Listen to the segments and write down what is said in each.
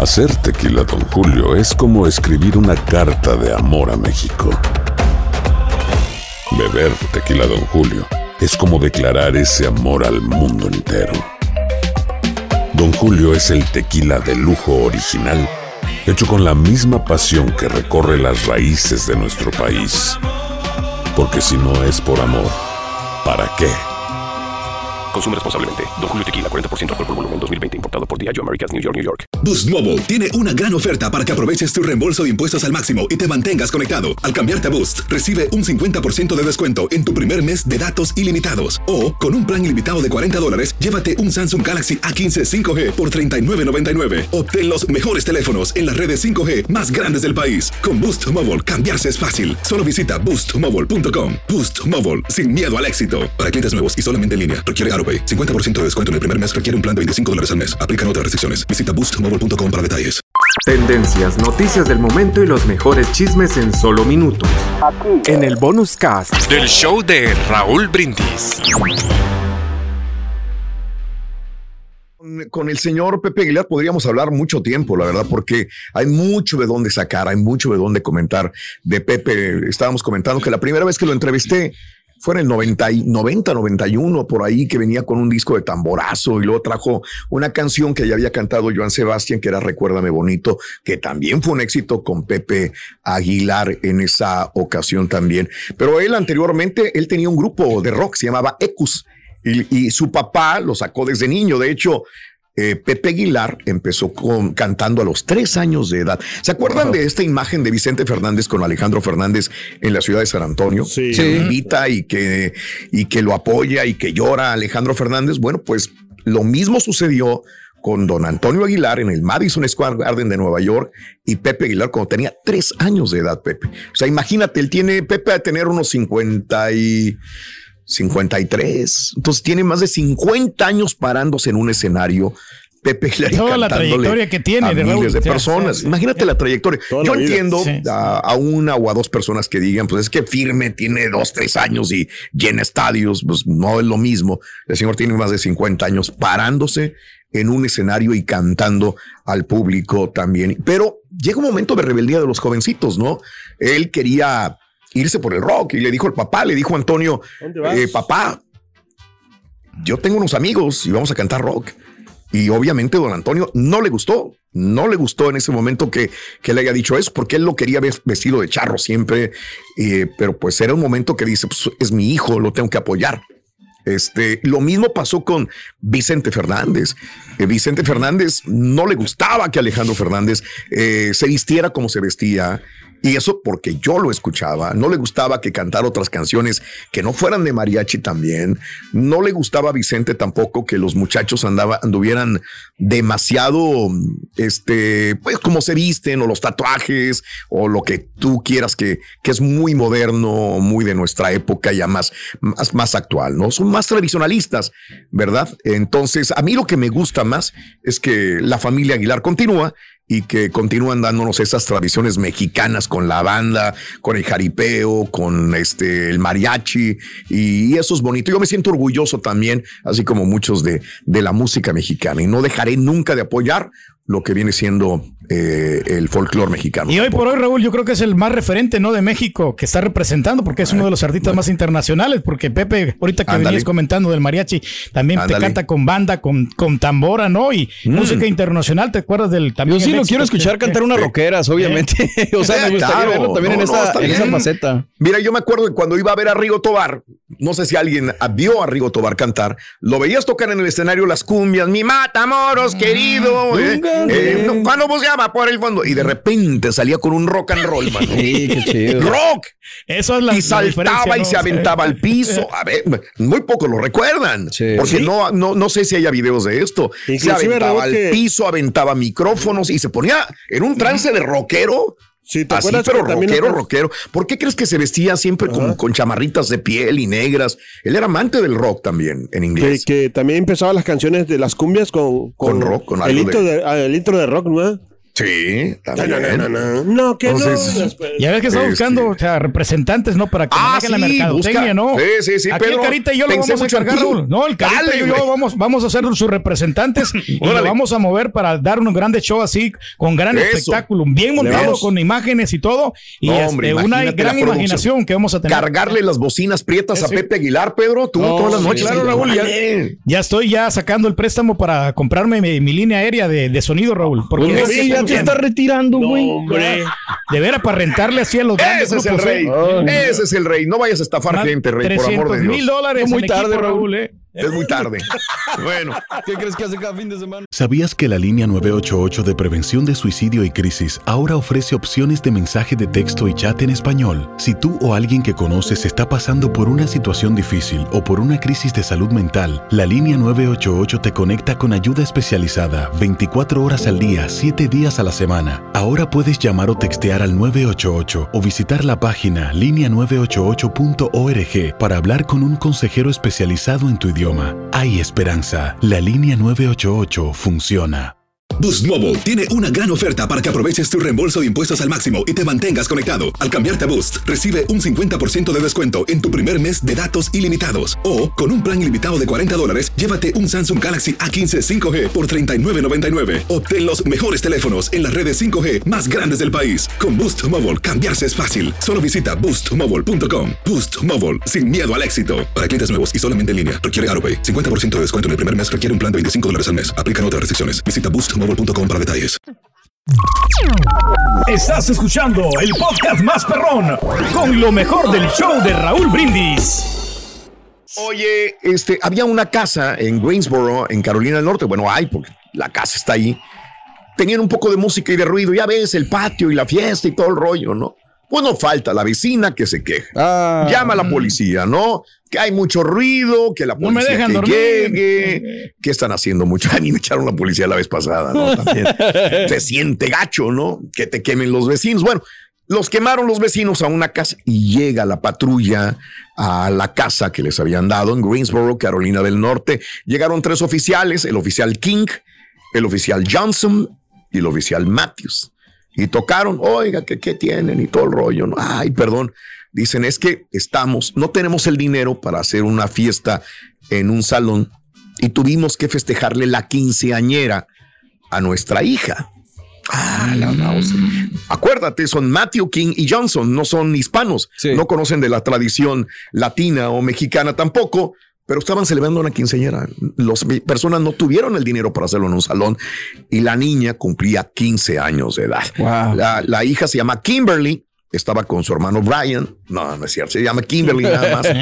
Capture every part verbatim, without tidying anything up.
Hacer tequila Don Julio es como escribir una carta de amor a México. Beber tequila Don Julio es como declarar ese amor al mundo entero. Don Julio es el tequila de lujo original, hecho con la misma pasión que recorre las raíces de nuestro país. Porque si no es por amor, ¿para qué? Consume responsablemente. Don Julio Tequila, cuarenta por ciento alcohol por volumen, dos mil veinte, importado por Diageo Americas, New York, New York. Boost Mobile tiene una gran oferta para que aproveches tu reembolso de impuestos al máximo y te mantengas conectado. Al cambiarte a Boost, recibe un cincuenta por ciento de descuento en tu primer mes de datos ilimitados. O, con un plan ilimitado de cuarenta dólares, llévate un Samsung Galaxy A quince cinco G por treinta y nueve noventa y nueve. Obtén los mejores teléfonos en las redes cinco G más grandes del país. Con Boost Mobile, cambiarse es fácil. Solo visita boost mobile punto com. Boost Mobile, sin miedo al éxito. Para clientes nuevos y solamente en línea, requiere AutoPay. cincuenta por ciento de descuento en el primer mes, requiere un plan de veinticinco dólares al mes. Aplican otras restricciones. Visita boost mobile punto com para detalles. Tendencias, noticias del momento y los mejores chismes en solo minutos. Aquí, en el Bonus Cast del show de Raúl Brindis. Con el señor Pepe Aguilar podríamos hablar mucho tiempo, la verdad, porque hay mucho de dónde sacar, hay mucho de dónde comentar de Pepe. Estábamos comentando que la primera vez que lo entrevisté fue en el noventa, noventa, noventa y uno, por ahí, que venía con un disco de tamborazo y luego trajo una canción que ya había cantado Joan Sebastián, que era Recuérdame Bonito, que también fue un éxito con Pepe Aguilar en esa ocasión también. Pero él anteriormente, él tenía un grupo de rock, se llamaba Ecus, y, y su papá lo sacó desde niño. De hecho, Eh, Pepe Aguilar empezó con, cantando a los tres años de edad. ¿Se acuerdan wow. de esta imagen de Vicente Fernández con Alejandro Fernández en la ciudad de San Antonio? Sí. Que lo invita y que, y que lo apoya y que llora Alejandro Fernández. Bueno, pues lo mismo sucedió con don Antonio Aguilar en el Madison Square Garden de Nueva York y Pepe Aguilar cuando tenía tres años de edad, Pepe. O sea, imagínate, él tiene, Pepe a tener unos cincuenta y... cincuenta y tres, entonces tiene más de cincuenta años parándose en un escenario. Pepe Aguilar toda la trayectoria que tiene a de miles de sí, personas. sí, Imagínate sí. la trayectoria. Toda Yo la entiendo sí, a, a una o a dos personas que digan, pues es que Firme tiene dos, tres años y llena estadios, pues no es lo mismo. El señor tiene más de cincuenta años parándose en un escenario y cantando al público también. Pero llega un momento de rebeldía de los jovencitos, ¿no? Él quería irse por el rock y le dijo al papá, le dijo a Antonio, eh, papá, yo tengo unos amigos y vamos a cantar rock. Y obviamente don Antonio no le gustó, no le gustó en ese momento que, que le haya dicho eso, porque él lo quería ver vestido de charro siempre, eh, pero pues era un momento que dice, pues es mi hijo, lo tengo que apoyar. Este, lo mismo pasó con Vicente Fernández. Eh, Vicente Fernández no le gustaba que Alejandro Fernández eh, se vistiera como se vestía. Y eso porque yo lo escuchaba. No le gustaba que cantara otras canciones que no fueran de mariachi también. No le gustaba a Vicente tampoco que los muchachos andaba, anduvieran demasiado, este, pues como se visten o los tatuajes o lo que tú quieras que, que es muy moderno, muy de nuestra época, ya más, más, más actual, ¿no? Son más tradicionalistas, ¿verdad? Entonces, a mí lo que me gusta más es que la familia Aguilar continúa y que continúan dándonos esas tradiciones mexicanas con la banda, con el jaripeo, con este el mariachi, y eso es bonito. Yo me siento orgulloso también, así como muchos de, de la música mexicana, y no dejaré nunca de apoyar lo que viene siendo eh, el folclore mexicano. Y hoy por hoy, Raúl, yo creo que es el más referente, ¿no?, de México, que está representando, porque es uno de los artistas más internacionales, porque Pepe, ahorita que Ándale. venías comentando del mariachi, también Ándale. te canta con banda, con, con tambora, ¿no? Y mm. música internacional, ¿te acuerdas del también? Yo sí lo quiero escuchar que, cantar unas eh, rockeras, obviamente. Eh, o sea, me gustaría claro, verlo también no, en, esa, no, en esa faceta. Mira, yo me acuerdo que cuando iba a ver a Rigo Tobar, no sé si alguien vio a Rigo Tobar cantar, lo veías tocar en el escenario las cumbias, mi Matamoros, querido, eh, eh, no, cuando buscaba por el fondo, y de repente salía con un rock and roll, mano. Sí, qué chido. Rock. Eso es la, y saltaba la y ¿no? se aventaba al piso. A ver, muy pocos lo recuerdan, sí. porque ¿Sí? no, no, no sé si haya videos de esto. Inclusive se aventaba al que... piso, aventaba micrófonos y se ponía en un trance de rockero. Sí, ¿te Así, acuerdas? pero rockero, lo... rockero. ¿Por qué crees que se vestía siempre con, con chamarritas de piel y negras? Él era amante del rock también, en inglés. Que, que también empezaba las canciones de las cumbias con, con, con rock, con el, algo intro de... de, el intro de rock, ¿no? Sí, Sí, también. No, no, no, no, no que Entonces, no. Después. Ya ves que está buscando este... o sea, representantes, ¿no? Para que ah, manejen sí, la mercadotecnia, busca. ¿no? Sí, sí, sí, Aquí Pedro, el Carita y yo lo vamos a cargar, Raúl. No, el Carita Dale, y yo vamos, vamos a ser sus representantes y lo vamos a mover para dar un grande show así, con gran Eso. espectáculo, bien montado, con imágenes y todo. Y no, hombre, este, una gran imaginación que vamos a tener. Cargarle las bocinas prietas sí. a Pepe Aguilar, Pedro, tú no, todas las noches. Claro, Raúl, ya, ya estoy ya sacando el préstamo para comprarme mi, mi línea aérea de, de sonido, Raúl. Porque pues sí, ya te está retirando, güey. No, hombre. De veras, para rentarle así a los grandes. Ese es el rey. Oh, Ese es el rey. No vayas a estafar Una, gente, rey, por amor de Dios. mil dólares. Muy tarde, equipo, Raúl. ¿eh? Es muy tarde. Bueno. ¿Qué crees que hace cada fin de semana? ¿Sabías que la línea nueve ocho ocho de prevención de suicidio y crisis ahora ofrece opciones de mensaje de texto y chat en español? Si tú o alguien que conoces está pasando por una situación difícil o por una crisis de salud mental, la línea nueve ocho ocho te conecta con ayuda especializada veinticuatro horas al día, siete días a la semana. Ahora puedes llamar o textear al nueve ocho ocho o visitar la página línea nueve ocho ocho punto org para hablar con un consejero especializado en tu idioma. Hay esperanza. La línea nueve ocho ocho funciona. Boost Mobile tiene una gran oferta para que aproveches tu reembolso de impuestos al máximo y te mantengas conectado. Al cambiarte a Boost, recibe un cincuenta por ciento de descuento en tu primer mes de datos ilimitados. O, con un plan ilimitado de cuarenta dólares, llévate un Samsung Galaxy A quince cinco G por treinta y nueve noventa y nueve. Obtén los mejores teléfonos en las redes cinco G más grandes del país. Con Boost Mobile, cambiarse es fácil. Solo visita boost mobile punto com. Boost Mobile, sin miedo al éxito. Para clientes nuevos y solamente en línea, requiere AutoPay. cincuenta por ciento de descuento en el primer mes, requiere un plan de veinticinco dólares al mes. Aplican otras restricciones. Visita boost mobile punto com para detalles. Estás escuchando el podcast más perrón con lo mejor del show de Raúl Brindis. Oye, este, había una casa en Greensboro, en Carolina del Norte. Bueno, hay, porque la casa está ahí. Tenían un poco de música y de ruido. Ya ves, el patio y la fiesta y todo el rollo, ¿no? Pues no falta la vecina que se queja. Ah, Llama a la policía, ¿no? Que hay mucho ruido, que la policía no me dejan que dormir. llegue, que están haciendo mucho. A mí me echaron la policía la vez pasada, ¿no? También se siente gacho, ¿no? Que te quemen los vecinos. Bueno, los quemaron los vecinos a una casa y llega la patrulla a la casa que les habían dado en Greensboro, Carolina del Norte. Llegaron tres oficiales, el oficial King, el oficial Johnson y el oficial Matthews. Y tocaron, oiga, ¿qué, qué tienen? Y todo el rollo, ¿no? Ay, perdón. Dicen, es que estamos, no tenemos el dinero para hacer una fiesta en un salón y tuvimos que festejarle la quinceañera a nuestra hija. Ah, la náusea. Acuérdate, son Matthew King y Johnson, no son hispanos, sí. No conocen de la tradición latina o mexicana tampoco, pero estaban celebrando una quinceañera. Las personas no tuvieron el dinero para hacerlo en un salón y la niña cumplía quince años de edad. Wow. La, la hija se llama Kimberly, estaba con su hermano Brian. No, no es cierto, se llama Kimberly nada más.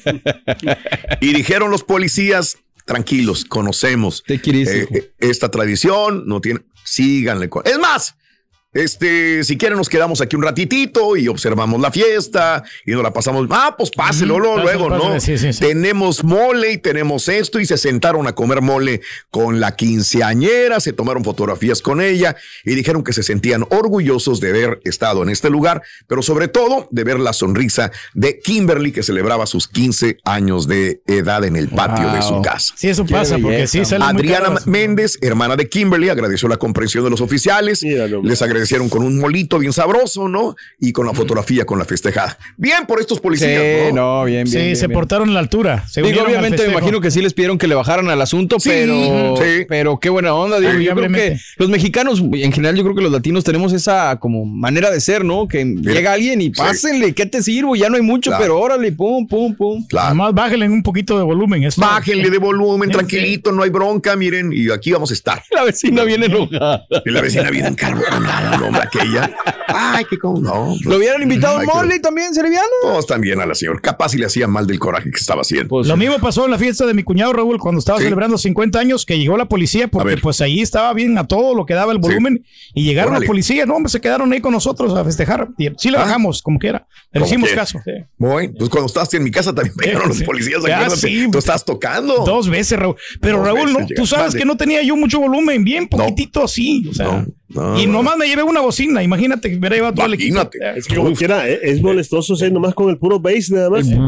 Y dijeron los policías, tranquilos, conocemos eh, esta tradición, no tiene, síganle. Con... Es más, este, si quieren nos quedamos aquí un ratitito y observamos la fiesta y nos la pasamos. Ah, pues páselo, luego, luego, ¿no? Sí, sí, sí. Tenemos mole y tenemos esto y se sentaron a comer mole con la quinceañera, se tomaron fotografías con ella y dijeron que se sentían orgullosos de haber estado en este lugar, pero sobre todo de ver la sonrisa de Kimberly que celebraba sus quince años de edad en el patio wow. de su casa. Sí, eso pasa porque sí sale Adriana muy Méndez, hermana de Kimberly, agradeció la comprensión de los oficiales, Míralo, les agradecieron con un molito bien sabroso, ¿no? Y con la fotografía con la festejada. Bien por estos policías, sí, ¿no? no, bien, bien. Sí, bien, se bien. portaron a la altura. Se digo, obviamente me imagino que sí les pidieron que le bajaran al asunto, sí, pero, sí. pero qué buena onda. Digo, yo creo que los mexicanos, en general, yo creo que los latinos tenemos esa como manera de ser, ¿no? Que Mira, llega alguien y pásenle, sí. ¿qué te sirvo? Ya no hay mucho, claro. pero órale, pum, pum, pum. Claro. Además, bájenle un poquito de volumen. Esto. Bájenle de volumen, tranquilito, no hay bronca, miren, y aquí vamos a estar. La vecina viene enojada. Y la vecina viene encarbonada, no, aquella. Ay, qué como no. ¿Lo hubieran invitado al mole también, Seriviano? Todos también a la señora. Capaz si le hacía mal del coraje que estaba haciendo. Pues, lo sí. mismo pasó en la fiesta de mi cuñado Raúl cuando estaba ¿Sí? celebrando cincuenta años, que llegó la policía porque pues ahí estaba bien a todo lo que daba el volumen sí. y llegaron Órale. la policía. No, hombre, se quedaron ahí con nosotros a festejar. Y sí le bajamos, ah. como quiera. Le hicimos quiera. caso. Sí. Muy, pues cuando estabas en mi casa también llegaron sí. los policías. Ya, sí. Tú estás tocando. Dos veces, Raúl. Pero Dos Raúl, no, tú sabes vale. que no tenía yo mucho volumen, bien poquitito no. así. O sea, no. No, y nomás me llevé una bocina, imagínate que me hubiera llevado todo el equipo. Es que como Uf. quiera, es molestoso ser nomás con el puro bass nada más. Sí,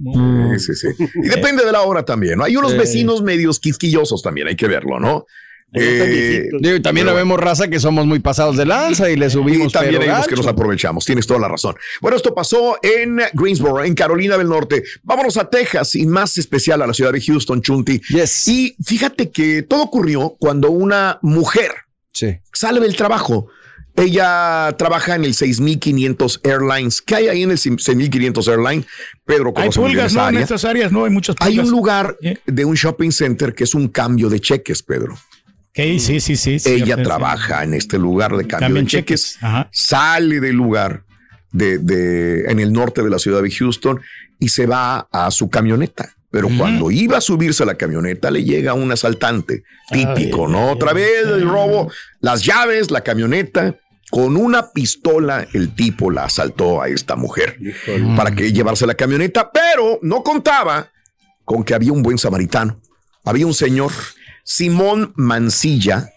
sí, sí. Y depende de la hora también, ¿no? Hay unos vecinos medios quisquillosos también, hay que verlo, ¿no? Eh, digo, también pero, vemos raza que somos muy pasados de lanza y le subimos. Y también hay los que nos aprovechamos. Tienes toda la razón. Bueno, esto pasó en Greensboro, en Carolina del Norte. Vámonos a Texas y más especial a la ciudad de Houston, Chunti. Yes. Y fíjate que todo ocurrió cuando una mujer sí. sale del trabajo. Ella trabaja en el seis mil quinientos Airlines. ¿Qué hay ahí en el seis mil quinientos Airlines? Pedro, hay pulgas, ¿no? Área. En estas áreas no hay muchas pulgas. Hay un lugar ¿Eh? de un shopping center que es un cambio de cheques, Pedro. Okay, sí, sí, sí. sí Ella sí, trabaja sí. en este lugar de cambio Cambian de cheques. cheques. Ajá. Sale del lugar de, de, en el norte de la ciudad de Houston y se va a su camioneta. Pero mm. cuando iba a subirse a la camioneta le llega un asaltante. Típico, Ay, ¿no? Otra vez el robo. Las llaves, la camioneta. Con una pistola el tipo la asaltó a esta mujer mm. para que llevarse la camioneta. Pero no contaba con que había un buen samaritano. Había un señor, Simón Mancilla,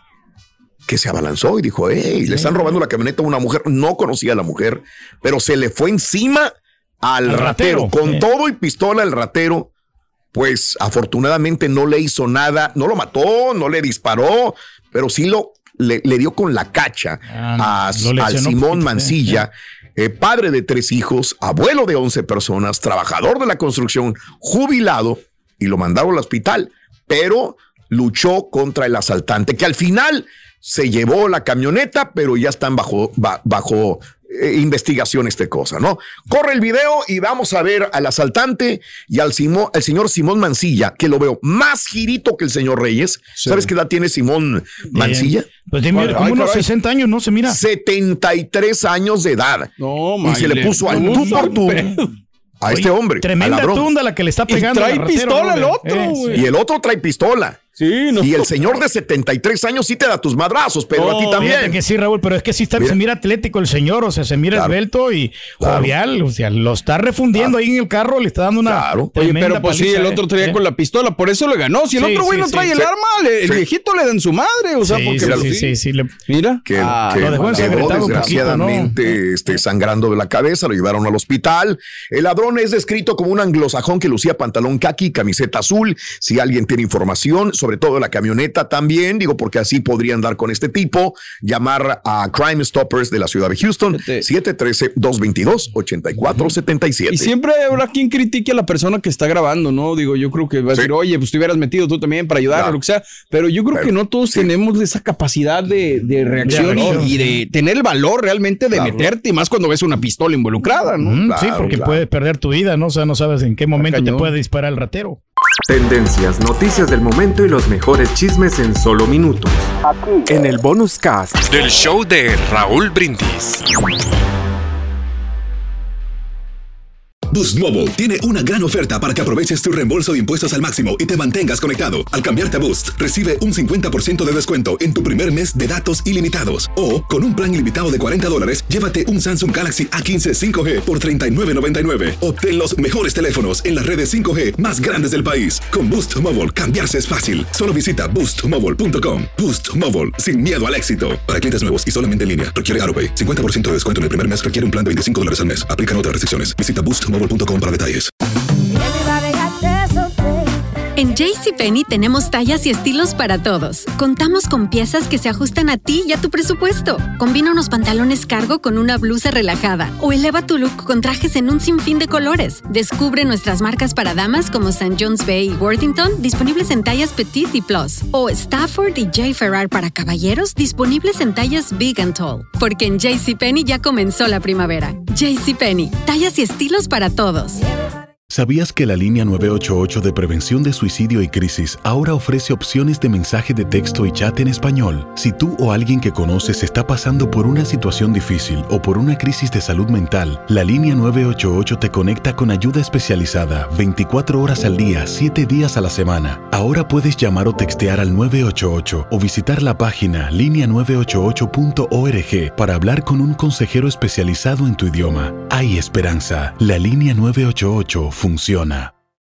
que se abalanzó y dijo, hey, le están robando la camioneta a una mujer. No conocía a la mujer, pero se le fue encima al, al ratero. ratero. Con eh. todo y pistola el ratero, pues afortunadamente no le hizo nada. No lo mató, no le disparó, pero sí lo, le, le dio con la cacha ah, a, al Simón Mancilla, eh, padre de tres hijos, abuelo de once personas, trabajador de la construcción, jubilado, y lo mandaron al hospital, pero luchó contra el asaltante, que al final se llevó la camioneta, pero ya están bajo, ba, bajo eh, investigación esta cosa, ¿no? Corre el video y vamos a ver al asaltante y al, Simón, al señor Simón Mancilla, que lo veo más girito que el señor Reyes. Sí. ¿Sabes qué edad tiene Simón Mancilla? Bien. Pues dime, como Ay, unos caray. sesenta años, ¿no? Se mira. setenta y tres años de edad. No, y se le puso al tú por tú a Oye, este hombre. Tremenda tunda la que le está pegando. Y trae pistola el otro, eh, sí. Y el otro trae pistola. Sí, no. Y el señor de setenta y tres años sí te da tus madrazos, pero oh, a ti también. Que sí, Raúl, pero es que sí está, mira. se mira atlético el señor, o sea, se mira claro. esbelto y claro. jovial, o sea, lo está refundiendo claro. ahí en el carro, le está dando una claro. Oye, pero pues paliza, sí, el otro traía eh. con la pistola, por eso le ganó. Si el sí, otro güey sí, no trae sí, el sí. arma, le, el sí. viejito le dan su madre, o sea, sí, porque sí, pues, sí, sí, sí, le... Mira. Que, ah, que lo dejó quedó desgraciadamente poquito, ¿no? este, sangrando de la cabeza, lo llevaron al hospital. El ladrón es descrito como un anglosajón que lucía pantalón caqui, camiseta azul. Si alguien tiene información, sobre todo de la camioneta también, digo, porque así podrían dar con este tipo, llamar a Crime Stoppers de la ciudad de Houston, siete uno tres, dos dos dos, ocho cuatro siete siete. Y siempre habrá quien critique a la persona que está grabando, ¿no? Digo, yo creo que va a decir, sí. oye, pues te hubieras metido tú también para ayudar claro. o lo que sea, pero yo creo pero, que no todos sí. tenemos esa capacidad de, de reacción de y, y de tener el valor realmente de claro. meterte, y más cuando ves una pistola involucrada, ¿no? Mm, claro, sí, porque claro. puedes perder tu vida, ¿no? O sea, no sabes en qué momento te puede disparar el ratero. Tendencias, noticias del momento y los mejores chismes en solo minutos. Aquí. En el Bonus Cast del show de Raúl Brindis. Boost Mobile tiene una gran oferta para que aproveches tu reembolso de impuestos al máximo y te mantengas conectado. Al cambiarte a Boost, recibe un cincuenta por ciento de descuento en tu primer mes de datos ilimitados. O, con un plan ilimitado de cuarenta dólares, llévate un Samsung Galaxy A quince cinco G por treinta y nueve noventa y nueve. Obtén los mejores teléfonos en las redes cinco G más grandes del país. Con Boost Mobile, cambiarse es fácil. Solo visita boost mobile punto com. Boost Mobile, sin miedo al éxito. Para clientes nuevos y solamente en línea, requiere AutoPay. cincuenta por ciento de descuento en el primer mes requiere un plan de veinticinco dólares al mes. Aplican otras restricciones. Visita boost mobile punto com para detalles. En JCPenney tenemos tallas y estilos para todos. Contamos con piezas que se ajustan a ti y a tu presupuesto. Combina unos pantalones cargo con una blusa relajada o eleva tu look con trajes en un sinfín de colores. Descubre nuestras marcas para damas como Saint John's Bay y Worthington, disponibles en tallas Petite y Plus. O Stafford y J. Ferrar para caballeros, disponibles en tallas Big and Tall. Porque en JCPenney ya comenzó la primavera. JCPenney, tallas y estilos para todos. ¿Sabías que la línea nueve ocho ocho de prevención de suicidio y crisis ahora ofrece opciones de mensaje de texto y chat en español? Si tú o alguien que conoces está pasando por una situación difícil o por una crisis de salud mental, la línea nueve ocho ocho te conecta con ayuda especializada veinticuatro horas al día, siete días a la semana. Ahora puedes llamar o textear al nueve ocho ocho o visitar la página línea nueve ocho ocho punto org para hablar con un consejero especializado en tu idioma. Hay esperanza. La línea nueve ocho ocho funciona.